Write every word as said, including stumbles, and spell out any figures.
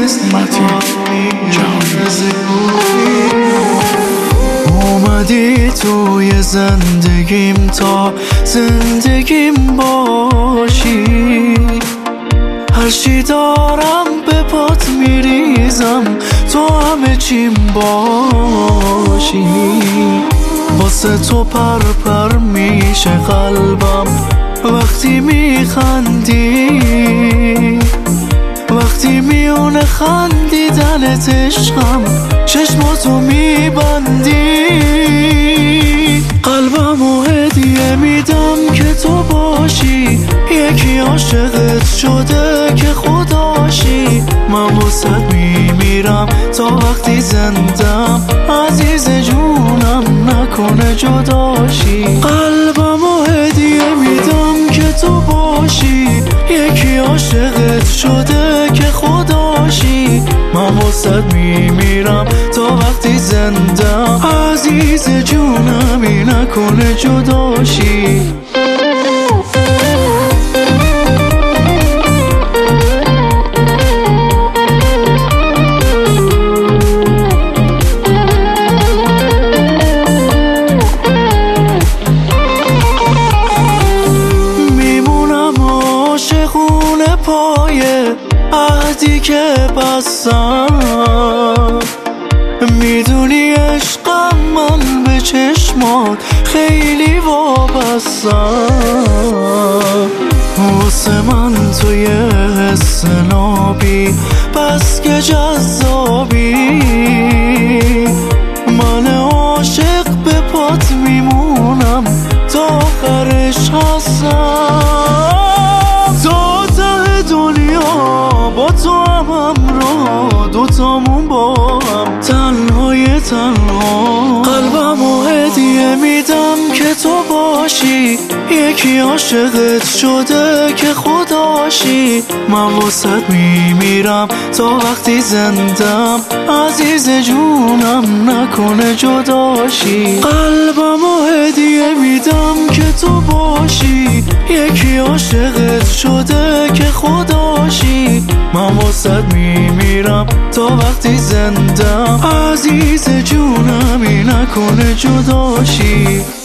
اومدی توی زندگیم تا زندگیم باشی، هرچی دارم به پات میریزم تو همه چیم باشی. واسه تو پر پر میشه قلبم وقتی میخندی، وقتی میونه خندیدنت عشقم چشماتو میبندی. قلبمو هدیه میدم که تو باشی، یکی عاشقت شده که خداشی. من واسه میمیرم تا وقتی زندم، عزیز جونم نکنه جداشی. قلبمو هدیه میدم که تو باشی، یکی عاشقت شده که خداشی. من واسه میمیرم تا وقتی زندم، عزیز جونمی نکنه جداشی. عهدی که بستم، میدونی عشقم من به چشمات خیلی وابستم. واسه من توی حس نابی بس که جذابی، من عاشق به پات میمونم تا آخرش هستم. تا ته دنیا با تو هم همراه، دوتامون با هم تنهای تنها. قلبمو هدیه میدم که تو باشی، یکی عاشقت شده که خداشی. من واسه میمیرم تا وقتی زندم، عزیز جونم نکنه جداشی. قلبمو هدیه میدم که تو باشی، یکی عاشقت شده که خداشی. من واسه میمیرم تا وقتی زندم، عزیز جونمی نکنه جداشی.